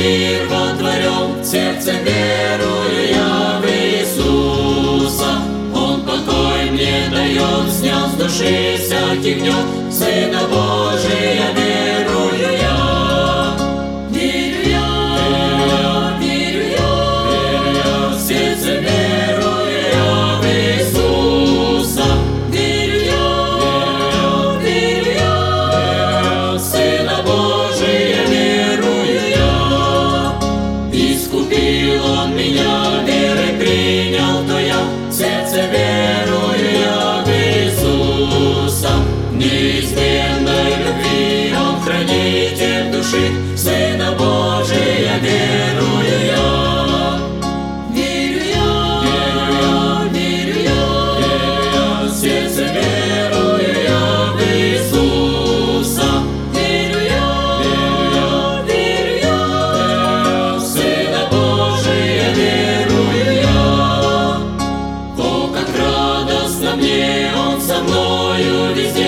мир вотворен, сердцем верую я в Иисуса. Он покой мне дает, снял с души всякий гнет, Сына Божия верую я. Верю я, верю я, сердцем верую я в Иисуса. Верю я, Сына Божия верую я. Искупил Он меня, верой принял, то я сердцем верую я в Иисуса. Неизменной любви Он хранитель души, Сына Божия верую я. Верю я, сердцем верую я в Иисуса. Верю я, Сына Божия верую я. О, как радостно мне, Он со мною везде.